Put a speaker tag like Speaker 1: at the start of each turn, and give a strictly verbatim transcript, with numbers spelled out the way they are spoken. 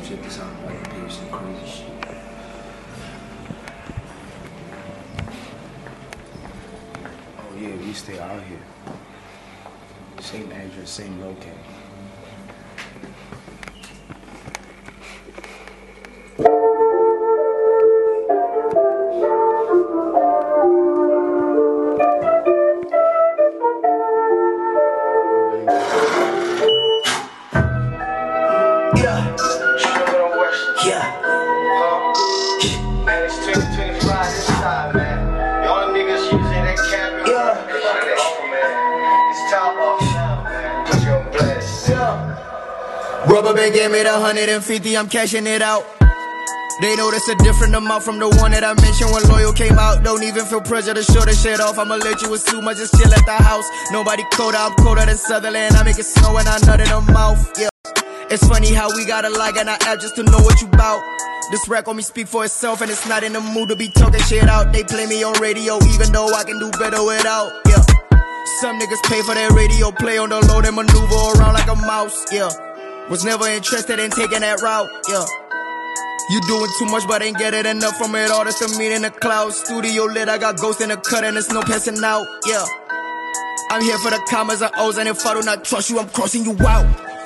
Speaker 1: check this out. I'm about to pay you some crazy shit. Oh yeah, we stay out here. Same address, same location.
Speaker 2: Rubber band gave me the one hundred fifty, I'm cashing it out. They know that's a different amount from the one that I mentioned when Loyal came out. Don't even feel pressure to show the shit off. I'ma let you assume I just chill at the house. Nobody colder, I'm colder than Sutherland. I make it snow and I nut in the mouth, yeah. It's funny how we gotta like an app just to know what you bout. This rap on me speak for itself and it's not in the mood to be talking shit out. They play me on radio even though I can do better without, yeah. Some niggas pay for their radio play on the low, they maneuver around like a mouse, yeah. Was never interested in taking that route, yeah. You doing too much but ain't getting enough from it all. That's the meat in the clouds. Studio lit, I got ghosts in the cut and there's no passing out, yeah. I'm here for the commas and O's, and if I do not trust you, I'm crossing you out.